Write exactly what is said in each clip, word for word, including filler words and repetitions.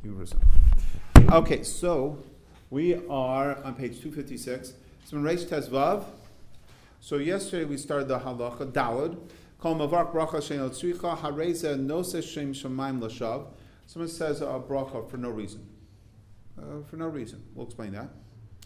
Okay, so we are on page two fifty-six. So in Reish Tes Vav. So yesterday we started the halacha dalad. Kol mavark bracha she'en tzricha hareza nose shem shemaim lashav. Someone says a bracha for no reason. Uh, for no reason. We'll explain that.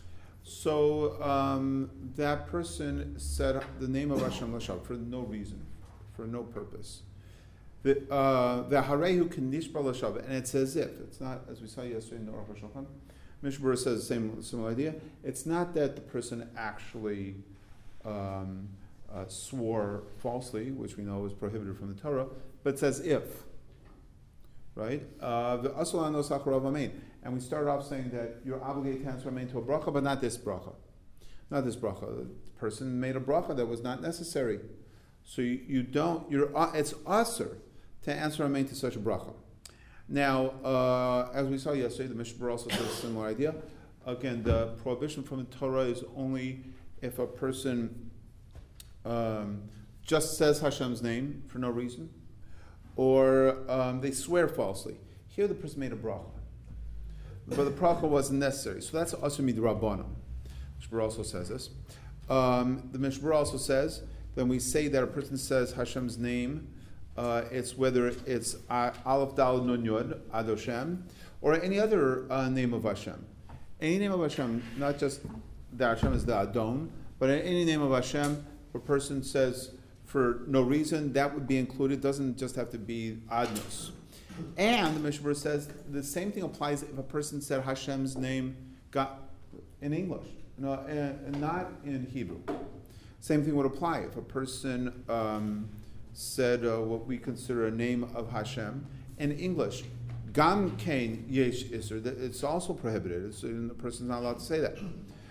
So um, that person said the name of Hashem lashav for no reason, for no purpose. The harehu can nishba lashav, and it's as if it's not, as we saw yesterday in the Aruch HaShulchan. Mishbura says the same similar idea. It's not that the person actually um, uh, swore falsely, which we know is prohibited from the Torah, but it's as if, right? The asal anos acharav amein, and we started off saying that you're obligated to answer amein to a bracha, but not this bracha, not this bracha. The person made a bracha that was not necessary, so you, you don't. You're uh, it's aser to answer amein to such a bracha. Now, uh, as we saw yesterday, the Mishbura also says a similar idea. Again, the prohibition from the Torah is only if a person um, just says Hashem's name for no reason, or um, they swear falsely. Here the person made a bracha, but the bracha wasn't necessary. So that's asur midrabanan. Mishbura also says this. Um, the Mishbura also says that when we say that a person says Hashem's name, Uh, it's whether it's uh, Aleph Dal Nun Yud Ad Hashem or any other uh, name of Hashem. Any name of Hashem, not just that Hashem is the Adon, but any name of Hashem, if a person says for no reason, that would be included. It doesn't just have to be Adnos. And the Mishbura says the same thing applies if a person said Hashem's name got in English, no, and not in Hebrew. Same thing would apply if a person um, said uh, what we consider a name of Hashem in English. Gam kain yesh iser. It's also prohibited. It's, the person's not allowed to say that.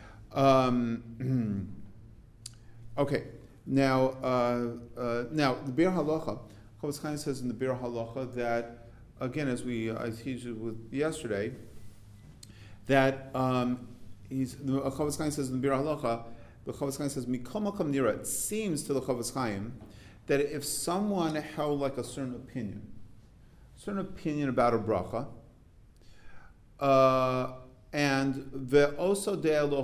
Um, okay. Now, uh, uh, now the Bir Halacha. Chofetz Chaim says in the Bir Halacha that, again, as we I teach you with yesterday, that um, he's the Chofetz Chaim says in the Bir Halacha. The Chofetz Chaim says Mikol Makom Nira. It seems to the Chofetz Chaim that if someone held like a certain opinion, certain opinion about a bracha, uh, and the also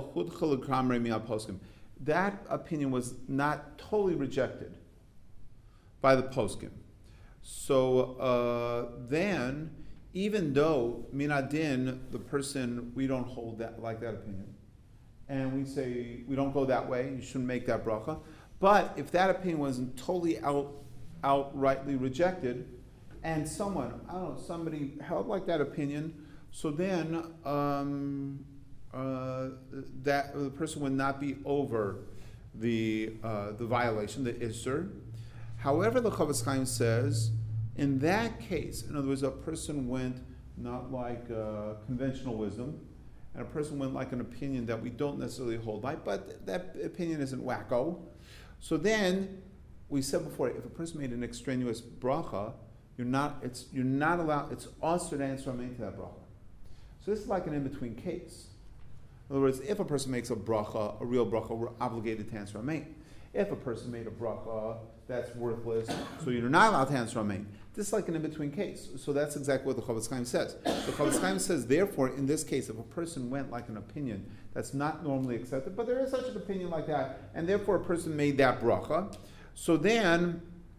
that opinion was not totally rejected by the poskim. So uh, then, even though minadin, the person, we don't hold that like that opinion, and we say we don't go that way, you shouldn't make that bracha. But if that opinion wasn't totally out, outrightly rejected, and someone, I don't know, somebody held like that opinion, so then um, uh, that the person would not be over the uh, the violation, the isur. However, the Chofetz Chaim says, in that case, in other words, a person went not like uh, conventional wisdom, and a person went like an opinion that we don't necessarily hold like, but that opinion isn't wacko. So then, we said before, if a person made an extraneous bracha, you're not it's you're not allowed. It's also to answer amen to that bracha. So this is like an in-between case. In other words, if a person makes a bracha, a real bracha, we're obligated to answer amen. If a person made a bracha that's worthless, so you're not allowed to answer amen. This is like an in-between case. So that's exactly what the Chofetz Chaim says. The Chofetz Chaim says, therefore, in this case, if a person went like an opinion that's not normally accepted, but there is such an opinion like that, and therefore a person made that bracha, so then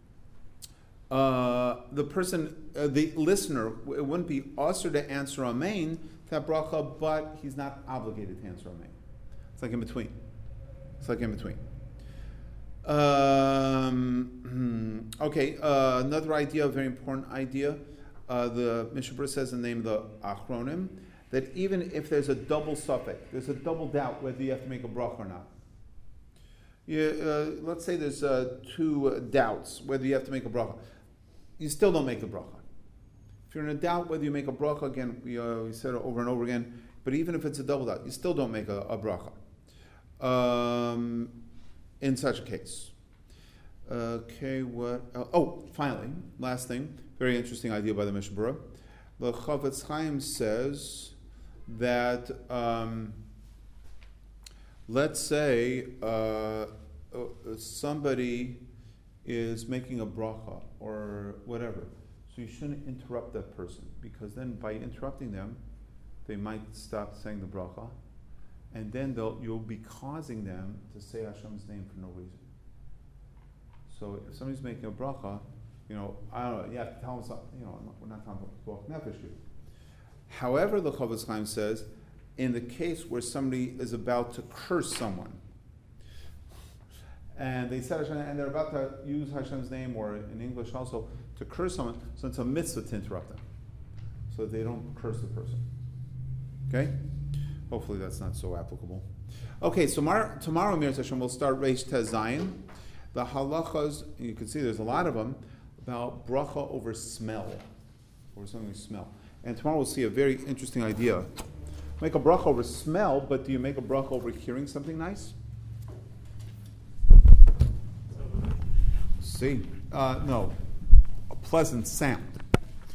uh, the person, uh, the listener, it wouldn't be usher to answer amen to that bracha, but he's not obligated to answer amen. It's like in between. It's like in between. Um, okay, uh, another idea, a very important idea. Uh, the Mishbura says in the name of the Achronim that even if there's a double suffix, there's a double doubt whether you have to make a bracha or not. You, uh, let's say there's uh, two uh, doubts whether you have to make a bracha. You still don't make the bracha. If you're in a doubt whether you make a bracha, again, we, uh, we said it over and over again, but even if it's a double doubt, you still don't make a, a bracha. Um, in such a case. Okay, what? Uh, oh, finally, last thing, very interesting idea by the Mishbura. The Chofetz Chaim says that, um, let's say uh, somebody is making a bracha or whatever. So you shouldn't interrupt that person, because then by interrupting them, they might stop saying the bracha, and then they'll, you'll be causing them to say Hashem's name for no reason. So if somebody's making a bracha, you know, I don't know, you have to tell them something, you know, we're not talking about nefesh here. However, the Chofetz Chaim says, in the case where somebody is about to curse someone, and they said Hashem, and they're about to use Hashem's name, or in English also, to curse someone, so it's a mitzvah to interrupt them, so that they don't curse the person. Okay? Hopefully that's not so applicable. Okay, so mar- tomorrow, Mir Hashem, we'll start Reish Tez Zayin. The halachas, you can see there's a lot of them, about bracha over smell, over something you smell. And tomorrow we'll see a very interesting idea. Make a bracha over smell, but do you make a bracha over hearing something nice? See? Uh, no. A pleasant sound.